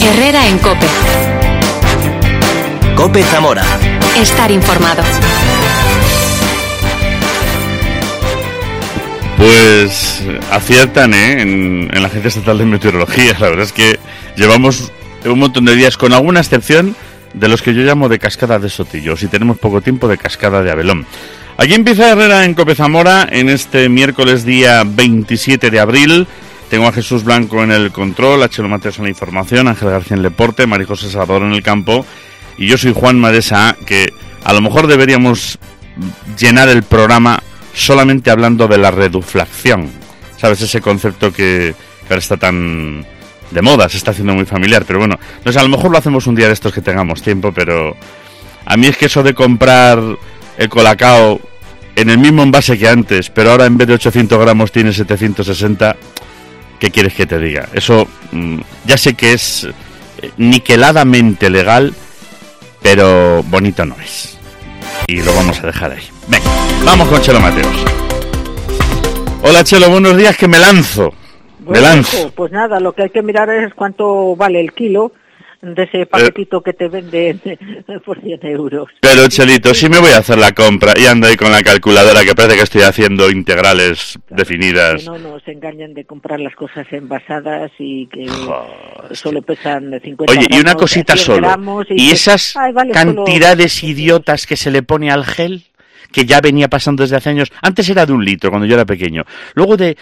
Herrera en COPE. COPE Zamora. Estar informado. Pues aciertan en la Agencia Estatal de Meteorología. La verdad es que llevamos un montón de días, con alguna excepción, de los que yo llamo de cascada de Sotillo. Si tenemos poco tiempo, de cascada de Abelón. Aquí empieza Herrera en COPE Zamora en este miércoles día 27 de abril. Tengo a Jesús Blanco en el control, a Chelo Mateos en la información, Ángel García en el deporte, María José Salvador en el campo. Y yo soy Juan Madesa, que a lo mejor deberíamos llenar el programa solamente hablando de la reduflación. ¿Sabes? Ese concepto que ahora está tan de moda, se está haciendo muy familiar. Pero bueno, no sé, a lo mejor lo hacemos un día de estos que tengamos tiempo, pero a mí es que eso de comprar el Colacao en el mismo envase que antes, pero ahora en vez de 800 gramos tiene 760, ¿qué quieres que te diga? Eso ya sé que es niqueladamente legal, pero bonito no es. Y lo vamos a dejar ahí. Venga, vamos con Chelo Mateos. Hola Chelo, buenos días, que me lanzo. Bueno, hijo, pues nada, lo que hay que mirar es cuánto vale el kilo de ese paquetito que te venden por 100 euros. Pero Chelito, si me voy a hacer la compra y ando ahí con la calculadora que parece que estoy haciendo integrales definidas. Que no se engañen de comprar las cosas envasadas y que solo pesan 50 Oye, gramos, y una cosita solo. ¿Y esas cantidades solo idiotas que se le pone al gel? Que ya venía pasando desde hace años. Antes era de 1 litro cuando yo era pequeño. Luego de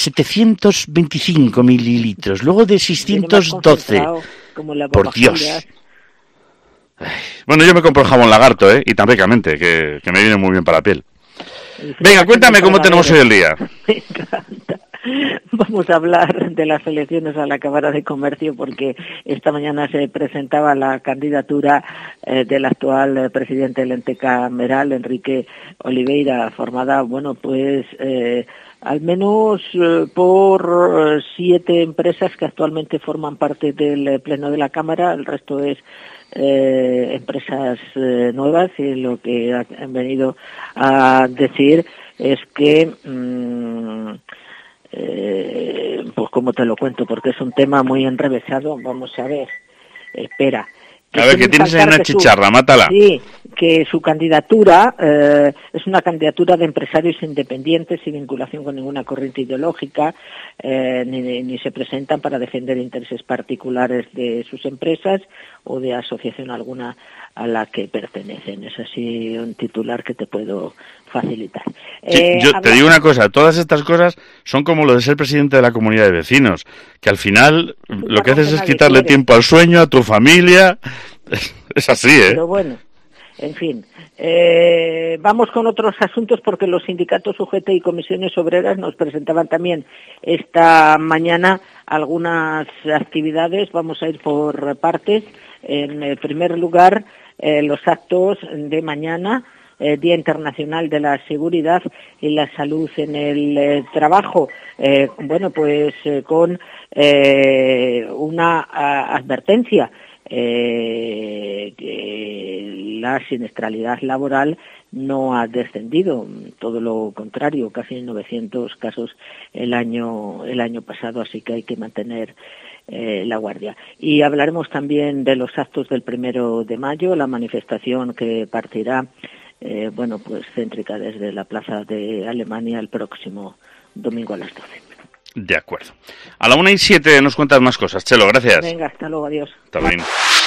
725 mililitros. Luego de 612. Por Dios. Bueno, yo me compro el jabón Lagarto, y tan ricamente, que me viene muy bien para la piel. Venga, cuéntame cómo tenemos hoy el día. Me encanta. Vamos a hablar de las elecciones a la Cámara de Comercio, porque esta mañana se presentaba la candidatura del actual presidente del ente cameral, Enrique Oliveira, formada, bueno, pues al menos por 7 empresas que actualmente forman parte del Pleno de la Cámara. El resto es empresas nuevas, y lo que han venido a decir es que pues como te lo cuento, porque es un tema muy enrevesado. Vamos a ver, espera. A ver, que tienes ahí una chicharra, mátala. Sí, que su candidatura es una candidatura de empresarios independientes, sin vinculación con ninguna corriente ideológica, ni se presentan para defender intereses particulares de sus empresas o de asociación alguna a la que pertenecen. Es así un titular que te puedo facilitar. Sí, yo te digo una cosa, todas estas cosas son como lo de ser presidente de la comunidad de vecinos, que al final lo que haces es quitarle tiempo al sueño, a tu familia. Es así, Pero bueno, en fin, vamos con otros asuntos, porque los sindicatos UGT y comisiones obreras nos presentaban también esta mañana algunas actividades. Vamos a ir por partes. En primer lugar, los actos de mañana, Día Internacional de la Seguridad y la Salud en el Trabajo. Bueno, pues con una advertencia, que la siniestralidad laboral no ha descendido, todo lo contrario, casi 900 casos el año pasado, así que hay que mantener la guardia. Y hablaremos también de los actos del 1 de mayo, la manifestación que partirá bueno, pues céntrica desde la Plaza de Alemania el próximo domingo a las 12. De acuerdo. A la 1:07 nos cuentas más cosas. Chelo, gracias. Venga, hasta luego, adiós. Hasta bien.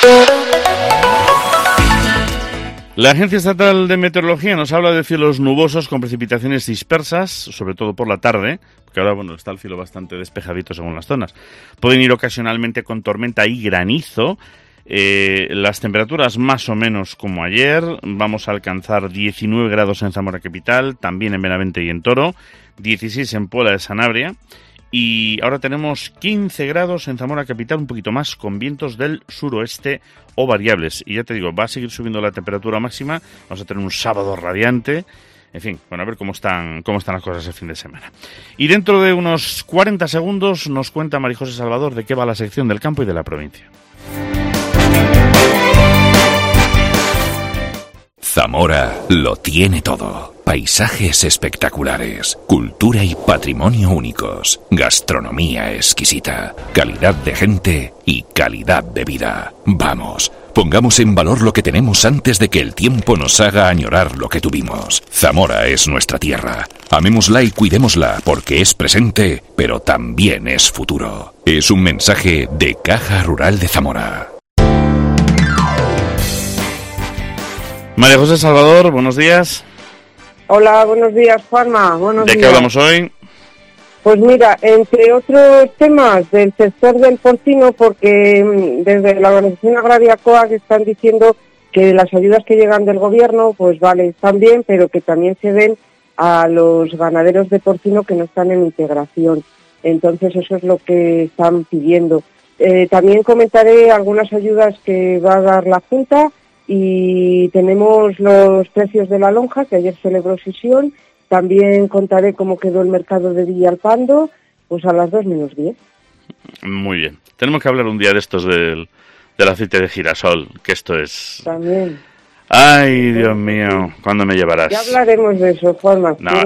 La Agencia Estatal de Meteorología nos habla de cielos nubosos con precipitaciones dispersas, sobre todo por la tarde, porque ahora, bueno, está el cielo bastante despejadito según las zonas. Pueden ir ocasionalmente con tormenta y granizo. Las temperaturas más o menos como ayer. Vamos a alcanzar 19 grados en Zamora capital, también en Benavente y en Toro, 16 en Puebla de Sanabria, y ahora tenemos 15 grados en Zamora capital, un poquito más, con vientos del suroeste o variables. Y ya te digo, va a seguir subiendo la temperatura máxima. Vamos a tener un sábado radiante. En fin, bueno, a ver cómo están las cosas el fin de semana. Y dentro de unos 40 segundos nos cuenta María José Salvador de qué va la sección del campo y de la provincia. Zamora lo tiene todo. Paisajes espectaculares, cultura y patrimonio únicos, gastronomía exquisita, calidad de gente y calidad de vida. Vamos, pongamos en valor lo que tenemos antes de que el tiempo nos haga añorar lo que tuvimos. Zamora es nuestra tierra. Amémosla y cuidémosla porque es presente, pero también es futuro. Es un mensaje de Caja Rural de Zamora. María José Salvador, buenos días. Hola, buenos días, Juanma. Buenos días. ¿De qué hablamos hoy? Pues mira, entre otros temas del sector del porcino, porque desde la Organización Agraria COAG están diciendo que las ayudas que llegan del gobierno, pues vale, están bien, pero que también se den a los ganaderos de porcino que no están en integración. Entonces eso es lo que están pidiendo. También comentaré algunas ayudas que va a dar la Junta. Y tenemos los precios de la lonja, que ayer celebró sesión. También contaré cómo quedó el mercado de Villalpando, pues a las 2:10. Muy bien. Tenemos que hablar un día de estos del aceite de girasol, que esto es... También. Ay, Dios mío, ¿cuándo me llevarás? Ya hablaremos de eso, Juanma. No,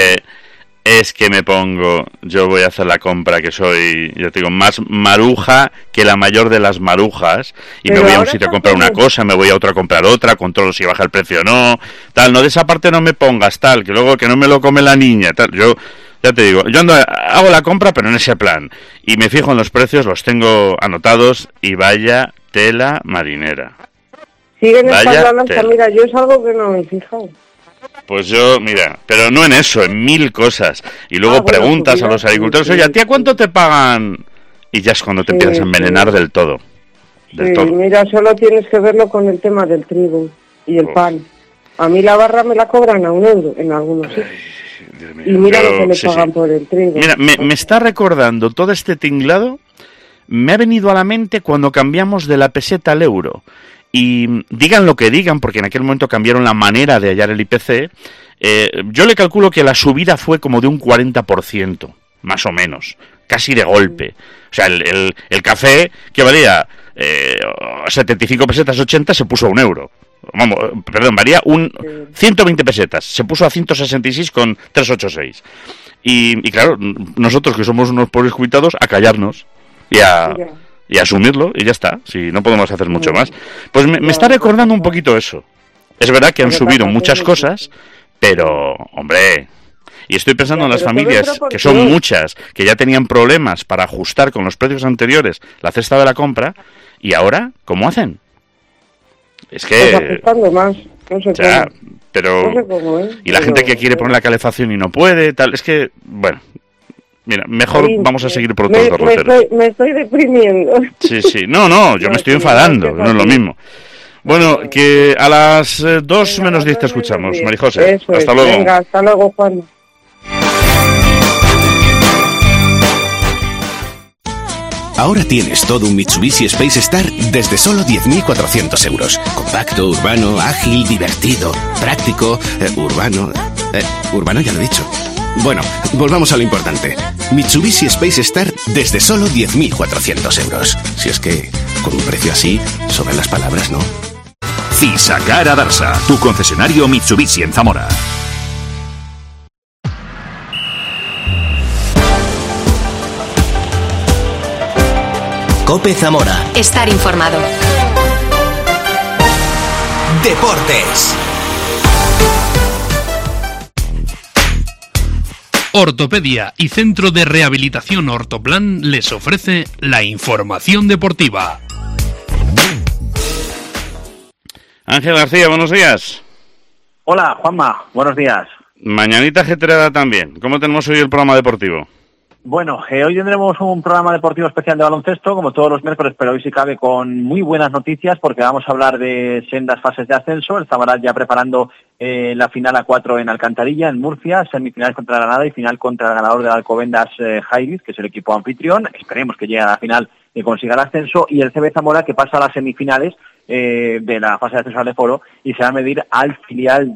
es que me pongo, yo voy a hacer la compra que soy, yo te digo, más maruja que la mayor de las marujas, y me voy a un sitio a comprar una cosa, me voy a otro a comprar otra, controlo si baja el precio o no, tal, no, de esa parte no me pongas, tal, que luego que no me lo come la niña, tal, yo, ya te digo, yo hago la compra pero en ese plan, y me fijo en los precios, los tengo anotados, y vaya tela marinera. Siguen estando la lanza, mira, yo es algo que no me he fijado. Pues yo, mira, pero no en eso, en mil cosas. Y luego preguntas a los agricultores, oye, ¿a ti a cuánto te pagan? Y ya es cuando te empiezas a envenenar del todo. Mira, solo tienes que verlo con el tema del trigo y el pan. A mí la barra me la cobran a €1 en algunos sitios. Y mira lo que me pagan por el trigo. Mira, me está recordando todo este tinglado, me ha venido a la mente cuando cambiamos de la peseta al euro. Y digan lo que digan, porque en aquel momento cambiaron la manera de hallar el IPC, yo le calculo que la subida fue como de un 40%, más o menos, casi de golpe. O sea, el café, que valía 75 pesetas, 80, se puso a €1. Vamos, perdón, valía 120 pesetas, se puso a 166,386. Y claro, nosotros que somos unos pobres cuitados, a callarnos y asumirlo, y ya está, si no podemos hacer mucho más. Pues me está recordando un poquito eso. Es verdad que han subido muchas cosas, pero, hombre, y estoy pensando en las familias, que son muchas, que ya tenían problemas para ajustar con los precios anteriores la cesta de la compra, y ahora, ¿cómo hacen? Es que... Pues ajustando más, no sé cómo. Pero... No sé cómo, y la gente que quiere poner la calefacción y no puede, tal, es que, bueno... Mira, mejor vamos a seguir por otros derroteros. Me estoy deprimiendo. Sí. No, yo me estoy enfadando, no es lo mismo. Bueno, que a las 2:10 te escuchamos, María José. Hasta luego. Venga, hasta luego, Juan. Ahora tienes todo un Mitsubishi Space Star desde solo 10.400 euros. Compacto, urbano, ágil, divertido, práctico, urbano... urbano ya lo he dicho. Bueno, volvamos a lo importante. Mitsubishi Space Star desde solo 10.400 euros. Si es que, con un precio así, sobran las palabras, ¿no? Cisakara Darsa, tu concesionario Mitsubishi en Zamora. COPE Zamora. Estar informado. Deportes. Ortopedia y Centro de Rehabilitación Ortoplan les ofrece la información deportiva. Ángel García, buenos días. Hola, Juanma, buenos días. Mañanita ajetreada también. ¿Cómo tenemos hoy el programa deportivo? Bueno, hoy tendremos un programa deportivo especial de baloncesto, como todos los miércoles, pero hoy sí cabe con muy buenas noticias, porque vamos a hablar de sendas fases de ascenso. El Zamora ya preparando la final a 4 en Alcantarilla, en Murcia, semifinal contra Granada y final contra el ganador del Alcobendas Jairis, que es el equipo anfitrión. Esperemos que llegue a la final y consiga el ascenso. Y el CB Zamora, que pasa a las semifinales de la fase de ascenso al Foro y se va a medir al filial de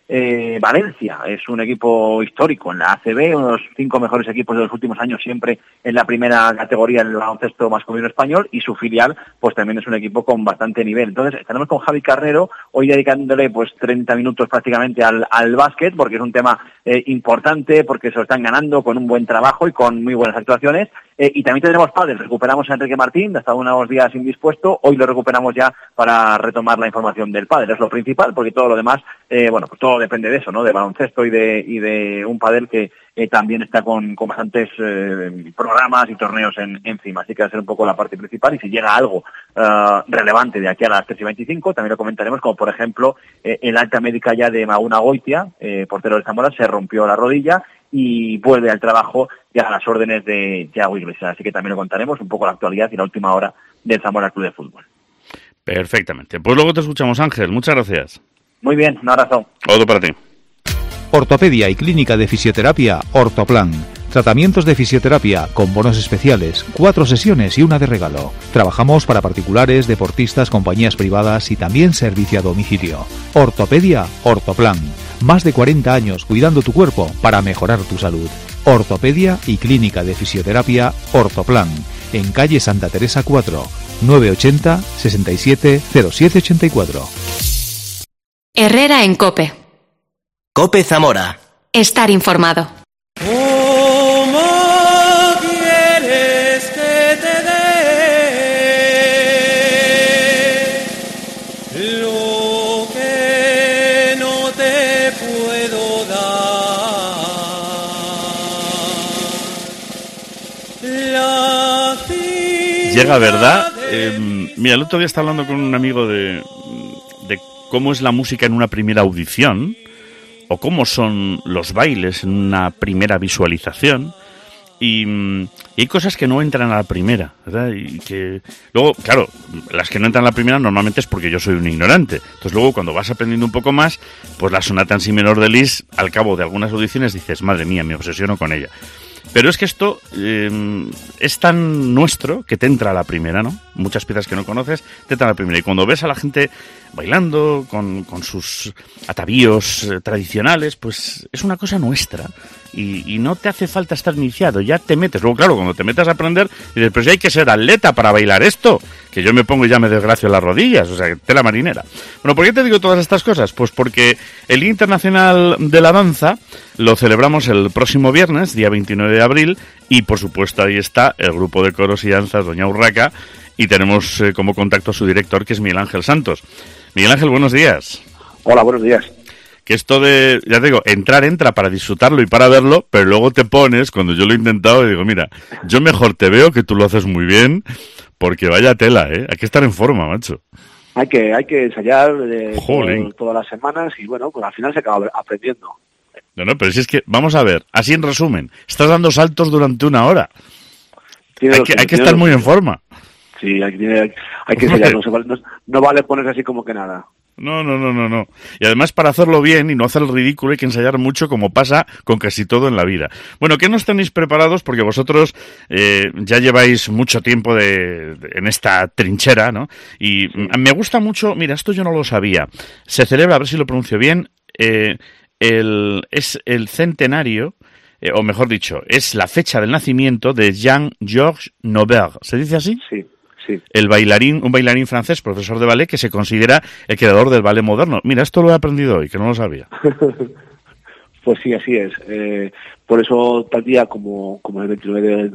Valencia es un equipo histórico en la ACB, uno de los 5 mejores equipos de los últimos años, siempre en la primera categoría del baloncesto masculino español, y su filial pues también es un equipo con bastante nivel. Entonces estaremos con Javi Carnero hoy dedicándole pues 30 minutos prácticamente al básquet, porque es un tema importante, porque se lo están ganando con un buen trabajo y con muy buenas actuaciones. Y también tendremos pádel. Recuperamos a Enrique Martín, hasta unos días indispuesto. Hoy lo recuperamos ya para retomar la información del pádel. Es lo principal, porque todo lo demás, pues todo depende de eso, ¿no? De baloncesto y de un pádel que también está con bastantes programas y torneos encima. Así que va a ser un poco la parte principal. Y si llega algo relevante de aquí a las 3:25, también lo comentaremos, como por ejemplo el alta médica ya de Maguna Goitia, portero de Zamora, se rompió la rodilla y vuelve al trabajo ya a las órdenes de Thiago Iglesias. Así que también lo contaremos, un poco la actualidad y la última hora del Zamora Club de Fútbol. Perfectamente. Pues luego te escuchamos, Ángel. Muchas gracias. Muy bien, un abrazo. Otro para ti. Ortopedia y Clínica de Fisioterapia Ortoplan. Tratamientos de fisioterapia con bonos especiales, 4 sesiones y una de regalo. Trabajamos para particulares, deportistas, compañías privadas y también servicio a domicilio. Ortopedia Ortoplan. Más de 40 años cuidando tu cuerpo para mejorar tu salud. Ortopedia y Clínica de Fisioterapia Ortoplan. En calle Santa Teresa 4, 980 67 0784. Herrera en COPE. COPE Zamora. Estar informado. ¿Cómo quieres que te dé lo que no te puedo dar? Llega, ¿verdad? Mira, el otro día estaba hablando con un amigo de cómo es la música en una primera audición, o cómo son los bailes en una primera visualización, y hay cosas que no entran a la primera, ¿verdad? Y que luego, claro, las que no entran a la primera normalmente es porque yo soy un ignorante. Entonces luego cuando vas aprendiendo un poco más, pues la sonata en si menor de Liszt, al cabo de algunas audiciones dices, madre mía, me obsesiono con ella. Pero es que esto es tan nuestro que te entra a la primera, ¿no? Muchas piezas que no conoces te entran a la primera. Y cuando ves a la gente bailando con sus atavíos tradicionales, pues es una cosa nuestra. Y no te hace falta estar iniciado, ya te metes. Luego, claro, cuando te metes a aprender, dices, pero si hay que ser atleta para bailar esto, que yo me pongo y ya me desgracio las rodillas, o sea, tela marinera. Bueno, ¿por qué te digo todas estas cosas? Pues porque el Día Internacional de la Danza lo celebramos el próximo viernes, día 29 de abril, y por supuesto ahí está el grupo de coros y danzas Doña Urraca, y tenemos como contacto a su director, que es Miguel Ángel Santos. Miguel Ángel, buenos días. Hola, buenos días. Que esto de, ya te digo, entra para disfrutarlo y para verlo, pero luego te pones, cuando yo lo he intentado, y digo, mira, yo mejor te veo, que tú lo haces muy bien, porque vaya tela, ¿eh? Hay que estar en forma, macho. Hay que ensayar todas las semanas y bueno, pues al final se acaba aprendiendo. No, pero si es que, vamos a ver, así en resumen, estás dando saltos durante 1 hora. Hay que estar muy en forma. Sí, hay que ensayar, no vale ponerse así como que nada. No. Y además, para hacerlo bien y no hacer el ridículo, hay que ensayar mucho, como pasa con casi todo en la vida. Bueno, ¿qué nos tenéis preparados? Porque vosotros ya lleváis mucho tiempo en esta trinchera, ¿no? Y me gusta mucho, mira, esto yo no lo sabía. Se celebra, a ver si lo pronuncio bien, es el centenario, o mejor dicho, es la fecha del nacimiento de Jean-Georges Nobert. ¿Se dice así? Sí. Un bailarín francés, profesor de ballet, que se considera el creador del ballet moderno. Mira, esto lo he aprendido hoy, que no lo sabía. Pues sí, así es. Por eso, tal día como el 29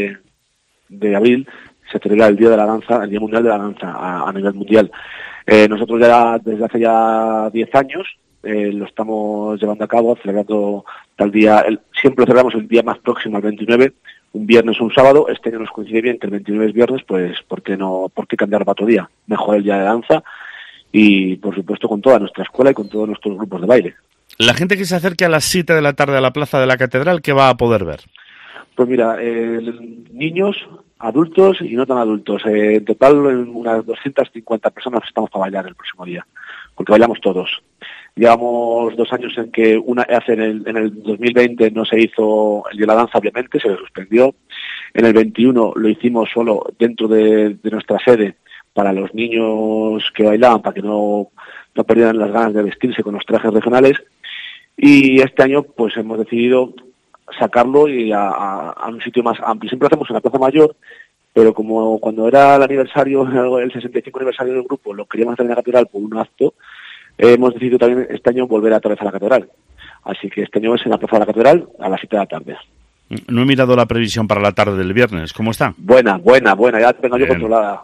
de abril, se celebra el Día de la Danza, el Día Mundial de la Danza a nivel mundial. Nosotros ya desde hace ya 10 años lo estamos llevando a cabo, celebrando tal día. Siempre lo celebramos el día más próximo al 29, un viernes o un sábado. Este año nos coincide bien que el 29 es viernes, pues ¿por qué cambiar para otro día? Mejor el Día de Danza y, por supuesto, con toda nuestra escuela y con todos nuestros grupos de baile. La gente que se acerque a las 7 de la tarde a la Plaza de la Catedral, ¿qué va a poder ver? Pues mira, niños, adultos y no tan adultos. En total, unas 250 personas estamos para bailar el próximo día, porque bailamos todos. Llevamos 2 años en que en el 2020 no se hizo el Día de la Danza, obviamente, se le suspendió. En el 21 lo hicimos solo dentro de nuestra sede para los niños que bailaban, para que no perdieran las ganas de vestirse con los trajes regionales. Y este año pues hemos decidido sacarlo y a un sitio más amplio. Siempre lo hacemos en la Plaza Mayor, pero como cuando era el aniversario, el 65 aniversario del grupo, lo queríamos hacer en la catedral por un acto, hemos decidido también este año volver otra vez a la catedral. Así que este año es en la Plaza de la Catedral a las 7 de la tarde. No he mirado la previsión para la tarde del viernes. ¿Cómo está? Buena, ya tengo yo controlada.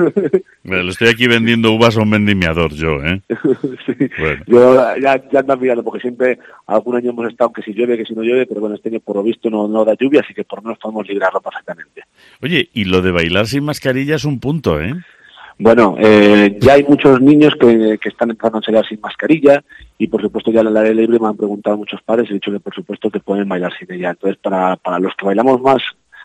Le estoy aquí vendiendo uvas a un vendimiador yo, ¿eh? Sí. Bueno. Yo ya andan mirando, porque siempre algún año hemos estado que si llueve, que si no llueve, pero bueno, este año por lo visto no da lluvia, así que por lo menos podemos librarlo perfectamente. Oye, y lo de bailar sin mascarilla es un punto, ¿eh? Bueno, ya hay muchos niños que están entrando a ensayar sin mascarilla y por supuesto ya en el área libre me han preguntado muchos padres y he dicho que por supuesto que pueden bailar sin ella. Entonces para los que bailamos más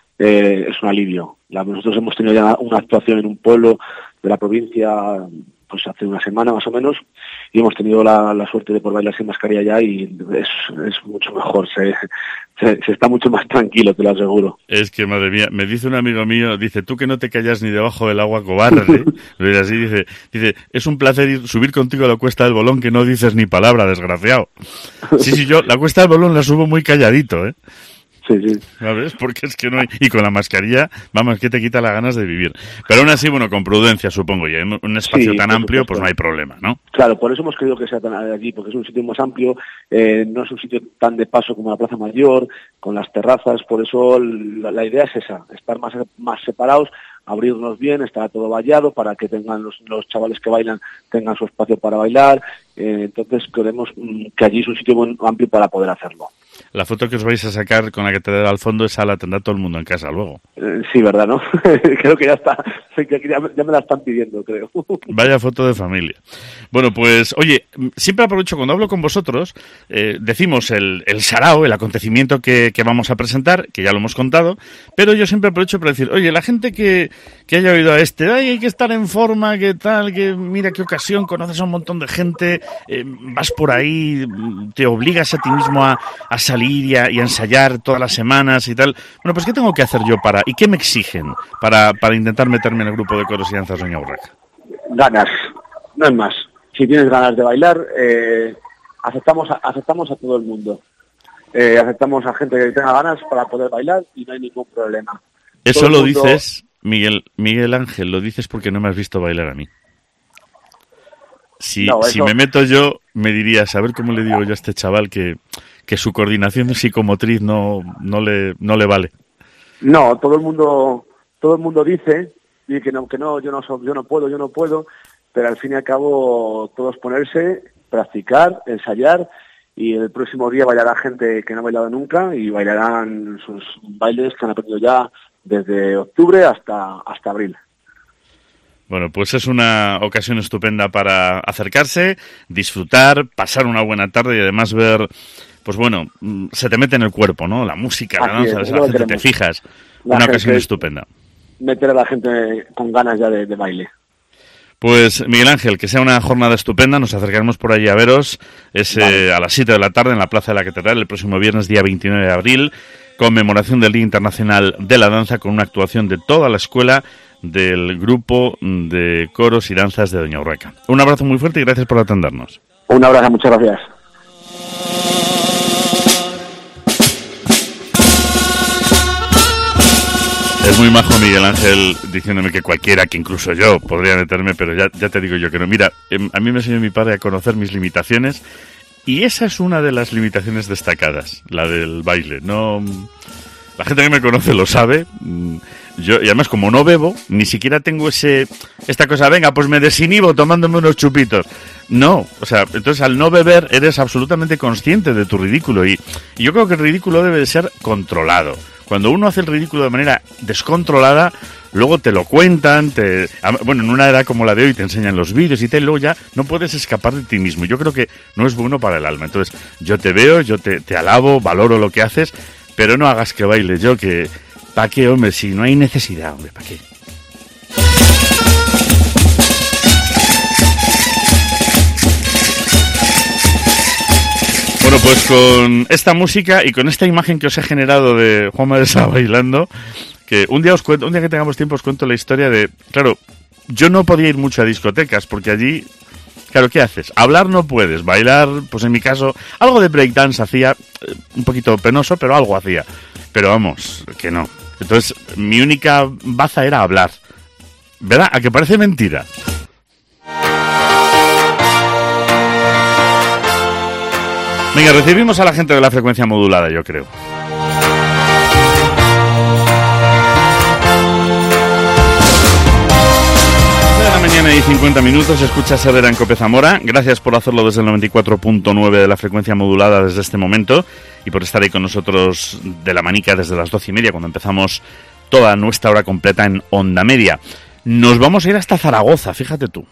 es un alivio. Nosotros hemos tenido ya una actuación en un pueblo de la provincia pues hace una semana más o menos y hemos tenido la suerte de poder bailar sin mascarilla ya y es mucho mejor, se está mucho más tranquilo, te lo aseguro. Es que, madre mía, me dice un amigo mío, dice, tú que no te callas ni debajo del agua, cobarde. Así dice, es un placer subir contigo a la Cuesta del Bolón que no dices ni palabra, desgraciado. Sí, yo la Cuesta del Bolón la subo muy calladito, ¿eh? Sí. ¿Sabes? Porque es que no hay... Y con la mascarilla, vamos, que te quita las ganas de vivir. Pero aún así, bueno, con prudencia, supongo. Y en un espacio tan amplio, pues no hay problema, ¿no? Claro, por eso hemos querido que sea tan allí, porque es un sitio más amplio, no es un sitio tan de paso como la Plaza Mayor, con las terrazas. Por eso la idea es esa, estar más separados, abrirnos bien, estar todo vallado para que tengan los chavales que bailan tengan su espacio para bailar. Entonces queremos que allí es un sitio muy amplio para poder hacerlo. La foto que os vais a sacar con la que te da al fondo, esa la tendrá todo el mundo en casa luego. Sí, ¿verdad, no? Creo que ya está. Ya me la están pidiendo, creo. Vaya foto de familia. Bueno, pues, oye, siempre aprovecho cuando hablo con vosotros, decimos el sarao, el acontecimiento que vamos a presentar, que ya lo hemos contado, pero yo siempre aprovecho para decir, oye, la gente que haya oído a hay que estar en forma, que tal, que mira qué ocasión, conoces a un montón de gente, vas por ahí, te obligas a ti mismo a salir y a ensayar todas las semanas y tal. Bueno, pues ¿qué tengo que hacer yo y qué me exigen para intentar meterme en el grupo de coros y danzas Doña Urraca? Ganas, no es más. Si tienes ganas de bailar, aceptamos a todo el mundo. Aceptamos a gente que tenga ganas para poder bailar y no hay ningún problema. Eso lo dices, Miguel Ángel, lo dices porque no me has visto bailar a mí. Si me meto yo, me dirías, a ver cómo le digo yo a este chaval que su coordinación psicomotriz no le vale. No, todo el mundo dice que no, yo no puedo, pero al fin y al cabo todos ponerse, practicar, ensayar y el próximo día bailará gente que no ha bailado nunca y bailarán sus bailes que han aprendido ya desde octubre hasta abril. Bueno, pues es una ocasión estupenda para acercarse, disfrutar, pasar una buena tarde y además ver, pues bueno, se te mete en el cuerpo, ¿no? La música, la danza, la gente, te fijas. Una ocasión estupenda. Meter a la gente con ganas ya de baile. Pues Miguel Ángel, que sea una jornada estupenda, nos acercaremos por allí a veros, a las 7 de la tarde en la Plaza de la Catedral, el próximo viernes, día 29 de abril, conmemoración del Día Internacional de la Danza, con una actuación de toda la escuela del grupo de coros y danzas de Doña Urraca. Un abrazo muy fuerte y gracias por atendernos. Un abrazo, muchas gracias. Es muy majo Miguel Ángel diciéndome que cualquiera, que incluso yo, podría meterme, pero ya te digo yo que no. Mira, a mí me enseñó mi padre a conocer mis limitaciones y esa es una de las limitaciones destacadas, la del baile. No, la gente que me conoce lo sabe. Yo, y además, como no bebo, ni siquiera tengo esta cosa, venga, pues me desinhibo tomándome unos chupitos. No, o sea, entonces al no beber eres absolutamente consciente de tu ridículo y yo creo que el ridículo debe de ser controlado. Cuando uno hace el ridículo de manera descontrolada, luego te lo cuentan, bueno, en una edad como la de hoy te enseñan los vídeos y tal, luego ya no puedes escapar de ti mismo. Yo creo que no es bueno para el alma. Entonces, yo te veo, yo te alabo, valoro lo que haces, pero no hagas que baile yo, que... ¿Para qué, hombre? Si no hay necesidad, hombre, ¿para qué? Bueno, pues con esta música y con esta imagen que os he generado de Juanma de Sá bailando, que un día que tengamos tiempo os cuento la historia de... Claro, yo no podía ir mucho a discotecas porque allí Claro, ¿qué haces? Hablar no puedes, bailar, pues en mi caso, algo de breakdance hacía, un poquito penoso, pero algo hacía. Pero vamos, que no. Entonces, mi única baza era hablar. ¿Verdad? ¿A que parece mentira? Venga, recibimos a la gente de la frecuencia modulada, yo creo. Mañana y 50 minutos, escuchas Herrera en Cope Zamora. Gracias por hacerlo desde el 94.9 de la frecuencia modulada desde este momento y por estar ahí con nosotros de la manica desde las 12:30 cuando empezamos toda nuestra hora completa en Onda Media. Nos vamos a ir hasta Zaragoza, fíjate tú.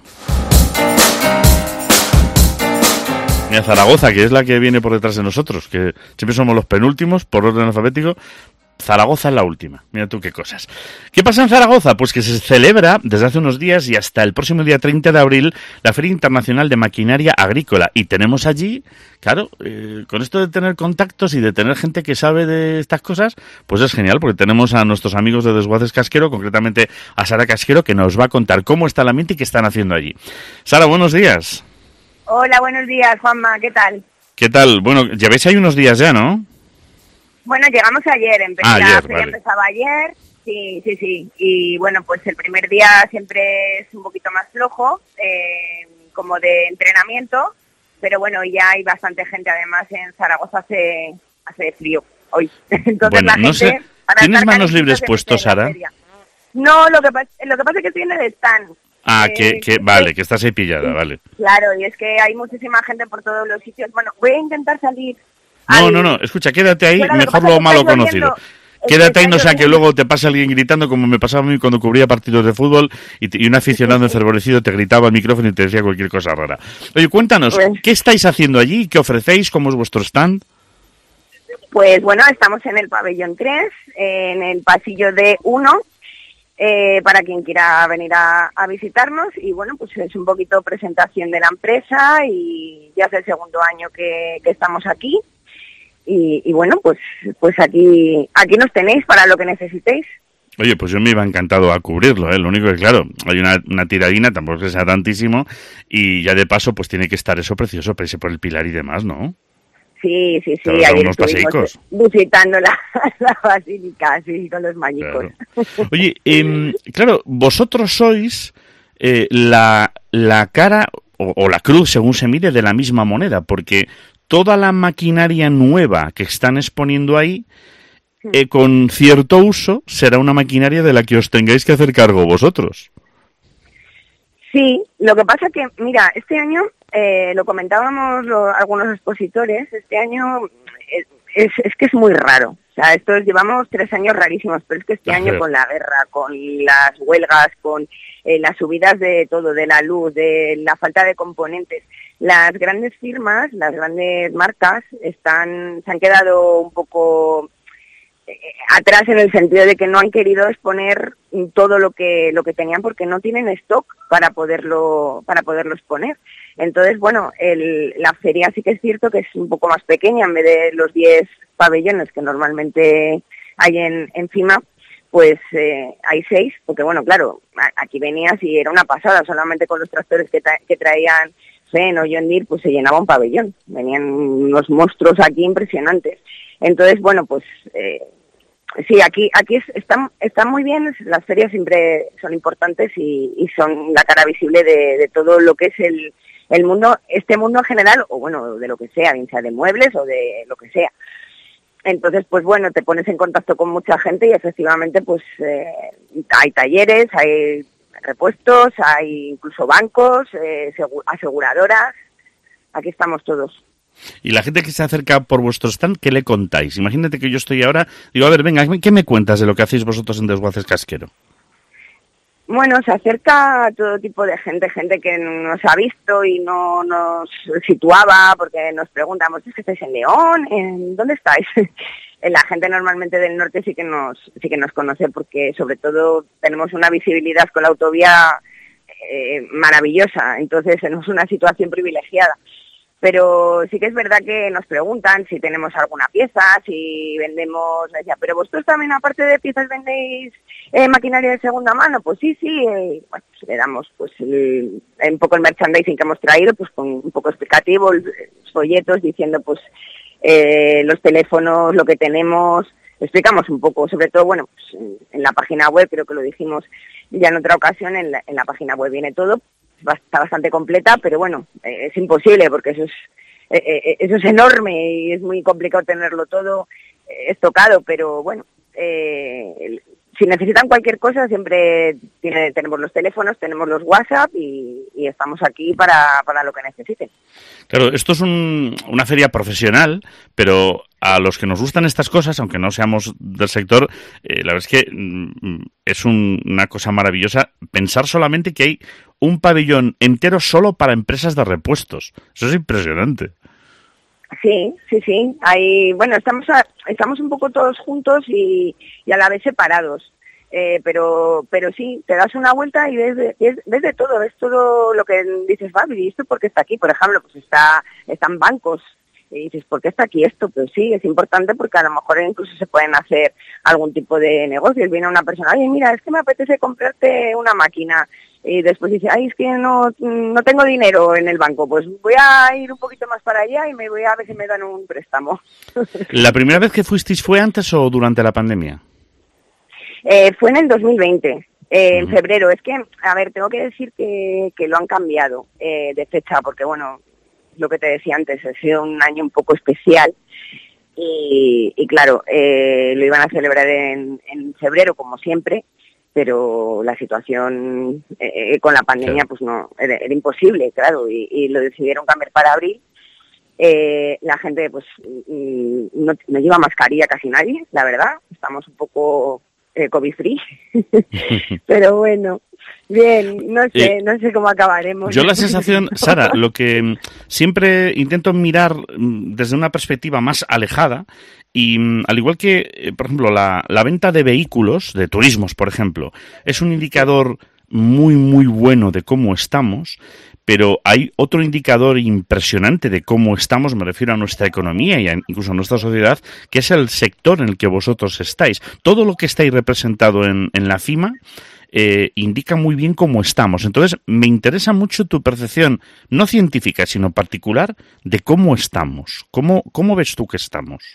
Mira, Zaragoza, que es la que viene por detrás de nosotros, que siempre somos los penúltimos por orden alfabético. Zaragoza es la última. Mira tú qué cosas. ¿Qué pasa en Zaragoza? Pues que se celebra desde hace unos días y hasta el próximo día 30 de abril la Feria Internacional de Maquinaria Agrícola. Y tenemos allí, claro, con esto de tener contactos y de tener gente que sabe de estas cosas, pues es genial, porque tenemos a nuestros amigos de Desguaces Casquero, concretamente a Sara Casquero, que nos va a contar cómo está el ambiente y qué están haciendo allí. Sara, buenos días. Hola, buenos días, Juanma, ¿qué tal? ¿Qué tal? Bueno, lleváis ahí unos días ya, ¿no? Bueno, llegamos ayer, ayer, vale. Empezaba ayer, sí. Y bueno, pues el primer día siempre es un poquito más flojo, como de entrenamiento, pero bueno, ya hay bastante gente, además en Zaragoza hace frío hoy. Entonces bueno, la gente, no sé, ¿tienes manos libres puestos, Sara? No, lo que pasa es que estoy en el stand. Vale, que estás ahí pillada, vale. Claro, y es que hay muchísima gente por todos los sitios. Bueno, voy a intentar salir. No, escucha, quédate ahí, mejor lo malo conocido. Quédate ahí, no sea que luego te pase alguien gritando, como me pasaba a mí cuando cubría partidos de fútbol y un aficionado enfervorecido te gritaba al micrófono y te decía cualquier cosa rara. Oye, cuéntanos, ¿qué estáis haciendo allí? ¿Qué ofrecéis? ¿Cómo es vuestro stand? Pues bueno, estamos en el pabellón 3, en el pasillo D1, para quien quiera venir a visitarnos, y bueno, pues es un poquito presentación de la empresa y ya es el segundo año que estamos aquí. Y bueno, pues aquí nos tenéis para lo que necesitéis. Oye, pues yo me iba encantado a cubrirlo, ¿eh? Lo único que, claro, hay una tiradina, tampoco que sea tantísimo, y ya de paso, pues tiene que estar eso precioso, pese por el Pilar y demás, ¿no? Sí, ayer estuvimos visitando la basílica, sí, con los mañicos. Claro. Oye, claro, vosotros sois la cara o la cruz, según se mire, de la misma moneda, porque toda la maquinaria nueva que están exponiendo ahí, con cierto uso, será una maquinaria de la que os tengáis que hacer cargo vosotros. Sí, lo que pasa que, mira, este año, lo comentábamos algunos expositores, este año es que es muy raro. O sea, llevamos 3 años rarísimos, pero es que este año con la guerra, con las huelgas, con las subidas de todo, de la luz, de la falta de componentes, las grandes firmas, las grandes marcas se han quedado un poco atrás en el sentido de que no han querido exponer todo lo que tenían porque no tienen stock para poderlo exponer. Entonces, bueno, la feria sí que es cierto que es un poco más pequeña, en vez de los 10 pabellones que normalmente hay en FIMA, pues hay 6, porque bueno, claro, aquí venías y era una pasada, solamente con los tractores que traían Fen o John Deere, pues se llenaba un pabellón, venían unos monstruos aquí impresionantes. Entonces, bueno, pues sí, aquí están muy bien, las ferias siempre son importantes y son la cara visible de todo lo que es el mundo, este mundo en general, o bueno, de lo que sea, bien sea de muebles o de lo que sea. Entonces, pues bueno, te pones en contacto con mucha gente y efectivamente, pues hay talleres, hay repuestos, hay incluso bancos, aseguradoras, aquí estamos todos. Y la gente que se acerca por vuestro stand, ¿qué le contáis? Imagínate que yo estoy ahora, digo, a ver, venga, ¿qué me cuentas de lo que hacéis vosotros en Desguaces Casquero? Bueno, se acerca a todo tipo de gente que nos ha visto y no nos situaba, porque nos preguntamos, ¿es que estáis en León? ¿En dónde estáis? La gente normalmente del norte sí que nos conoce, porque sobre todo tenemos una visibilidad con la autovía maravillosa, entonces tenemos una situación privilegiada. Pero sí que es verdad que nos preguntan si tenemos alguna pieza, si vendemos, decía, pero vosotros también aparte de piezas vendéis maquinaria de segunda mano. Pues sí, bueno, pues le damos pues un poco el merchandising que hemos traído, pues con un poco explicativo, folletos diciendo pues los teléfonos, lo que tenemos, explicamos un poco, sobre todo, bueno, pues en la página web, creo que lo dijimos ya en otra ocasión, en la página web viene todo. Está bastante completa, pero bueno, es imposible porque eso es enorme y es muy complicado tenerlo todo estocado, pero bueno, si necesitan cualquier cosa siempre tenemos los teléfonos, tenemos los WhatsApp y estamos aquí para lo que necesiten. Claro, esto es una feria profesional, pero a los que nos gustan estas cosas, aunque no seamos del sector, la verdad es que es una cosa maravillosa pensar solamente que hay un pabellón entero solo para empresas de repuestos. Eso es impresionante. Sí. Bueno, estamos un poco todos juntos y a la vez separados. Pero sí, te das una vuelta y ves de todo, ves todo lo que dices, ¿y esto por qué está aquí? Por ejemplo, pues están bancos. Y dices, ¿por qué está aquí esto? Pues sí, es importante porque a lo mejor incluso se pueden hacer algún tipo de negocios. Viene una persona, oye, mira, es que me apetece comprarte una máquina. Y después dice, es que no tengo dinero en el banco. Pues voy a ir un poquito más para allá y me voy a ver si me dan un préstamo. ¿La primera vez que fuisteis fue antes o durante la pandemia? Fue en el 2020. En febrero. Es que, a ver, tengo que decir que lo han cambiado de fecha porque, bueno, lo que te decía antes, ha sido un año un poco especial y claro, lo iban a celebrar en febrero como siempre, pero la situación con la pandemia pues no, era imposible, claro, y lo decidieron cambiar para abril. La gente pues no lleva mascarilla casi nadie, la verdad, estamos un poco COVID free, pero bueno. Bien, no sé cómo acabaremos. Yo la sensación, Sara, lo que siempre intento mirar desde una perspectiva más alejada y al igual que, por ejemplo, la venta de vehículos, de turismos, por ejemplo, es un indicador muy, muy bueno de cómo estamos, pero hay otro indicador impresionante de cómo estamos, me refiero a nuestra economía y incluso a nuestra sociedad, que es el sector en el que vosotros estáis. Todo lo que estáis representado en la CIMA indica muy bien cómo estamos. Entonces, me interesa mucho tu percepción, no científica, sino particular, de cómo estamos. ¿Cómo ves tú que estamos?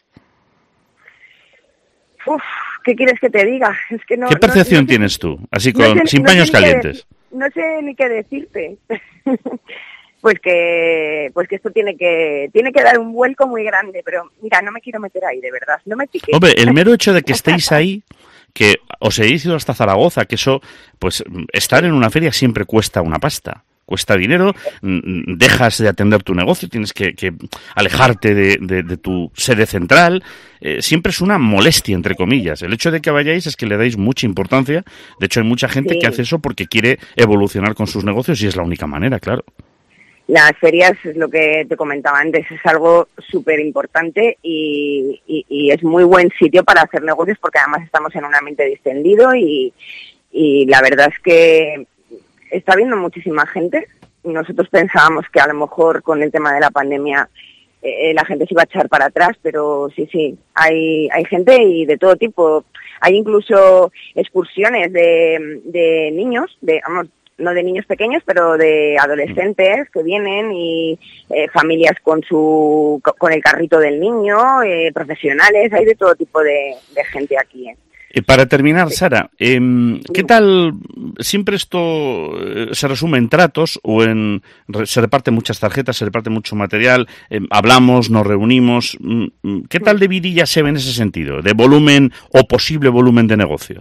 ¿Qué quieres que te diga? Es que ¿Qué percepción tienes tú? Así sin paños calientes. No sé ni qué decirte. Pues que esto tiene que dar un vuelco muy grande, pero mira, no me quiero meter ahí, de verdad. No me piques. Hombre, el mero hecho de que estéis ahí, que os hayáis ido hasta Zaragoza, que eso, pues estar en una feria siempre cuesta una pasta. Cuesta dinero, dejas de atender tu negocio, tienes que alejarte de tu sede central. Siempre es una molestia, entre comillas. El hecho de que vayáis es que le dais mucha importancia. De hecho, hay mucha gente que hace eso porque quiere evolucionar con sus negocios y es la única manera, claro. Las ferias, es lo que te comentaba antes, es algo súper importante y es muy buen sitio para hacer negocios porque además estamos en un ambiente distendido y la verdad es que está viendo muchísima gente. Nosotros pensábamos que a lo mejor con el tema de la pandemia la gente se iba a echar para atrás, pero sí, hay gente y de todo tipo. Hay incluso excursiones de niños, no de niños pequeños, pero de adolescentes que vienen y familias con el carrito del niño, profesionales, hay de todo tipo de gente aquí. Para terminar, Sara, ¿qué tal? ¿Siempre esto se resume en tratos o se reparten muchas tarjetas, se reparte mucho material, hablamos, nos reunimos? ¿Qué tal de vidilla se ve en ese sentido, de volumen o posible volumen de negocio?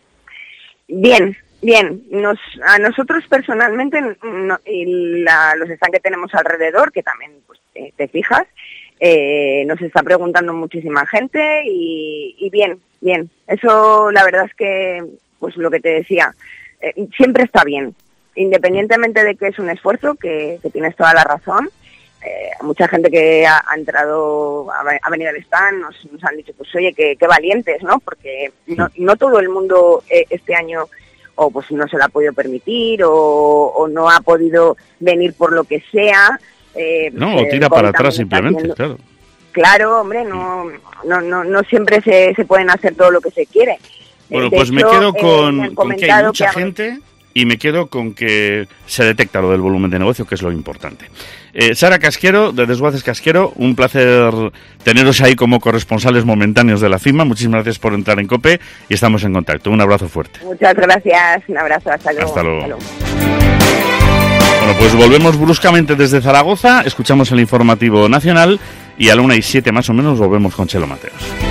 Bien. A nosotros personalmente y los stands que tenemos alrededor, que también pues, te fijas, nos está preguntando muchísima gente y bien. Eso la verdad es que, pues lo que te decía, siempre está bien, independientemente de que es un esfuerzo, que tienes toda la razón. Mucha gente que ha entrado, ha venido al stand, nos han dicho, pues oye, qué valientes, ¿no? Porque no todo el mundo este año o pues no se lo ha podido permitir o no ha podido venir por lo que sea. o tira para atrás simplemente, claro. Claro, hombre, no siempre se pueden hacer todo lo que se quiere. Bueno, de pues hecho, me quedo con que hay mucha que gente y me quedo con que se detecta lo del volumen de negocio, que es lo importante. Sara Casquero, de Desguaces Casquero, un placer teneros ahí como corresponsales momentáneos de la FIMA. Muchísimas gracias por entrar en COPE y estamos en contacto. Un abrazo fuerte. Muchas gracias, un abrazo, hasta luego. Hasta luego. Bueno, pues volvemos bruscamente desde Zaragoza, escuchamos el informativo nacional y a la 1:07 más o menos volvemos con Chelo Mateos.